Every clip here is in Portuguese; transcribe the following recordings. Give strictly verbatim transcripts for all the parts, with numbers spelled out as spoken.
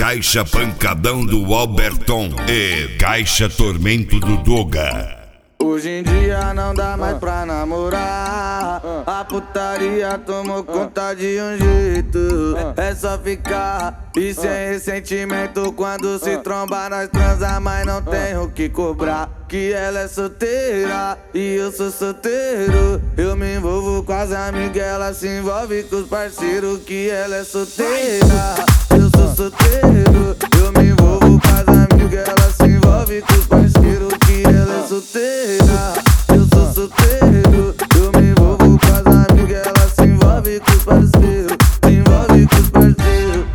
Caixa Pancadão do Alberton e Caixa Tormento do Doga. Hoje em dia não dá mais pra namorar, a putaria tomou conta de um jeito. É só ficar e sem ressentimento. Quando se tromba nós transa, mas não tem o que cobrar. Que ela é solteira e eu sou solteiro. Eu me envolvo com as amigas, ela se envolve com os parceiros. Que ela é solteira, eu sou solteiro. Eu me envolvo com as amigas, ela se envolve com os parceiros. Que ela é solteira, eu sou solteiro. Eu me envolvo com as amigas, ela se envolve com os parceiros. Se envolve com os parceiros.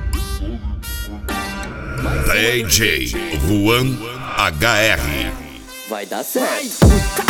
D J Juan H R. Vai dar certo.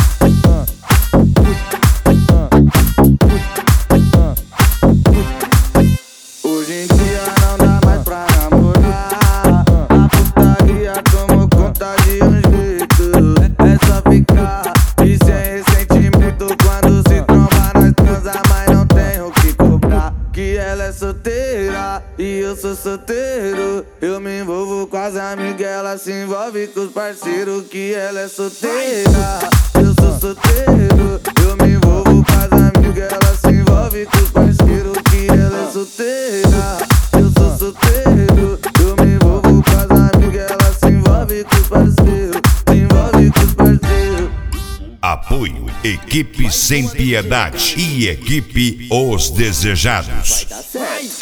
Hoje em dia não dá mais pra namorar, a putaria tomou conta de um jeito. É só ficar e sem ressentimento. Quando se tromba nós transa, mas não tem o que cobrar. Que ela é solteira e eu sou solteiro. Eu me envolvo com as amigas, ela se envolve com os parceiros. Que ela é solteira, eu sou solteiro. Eu me envolvo com as amigas, ela se envolve com os parceiros. Que ela é solteira, eu sou solteiro. Eu me envolvo com as amigas, ela se envolve com os parceiros. Se envolve com os parceiros. Apoio Equipe Sem Piedade e Equipe Os Desejados. Vai dar certo.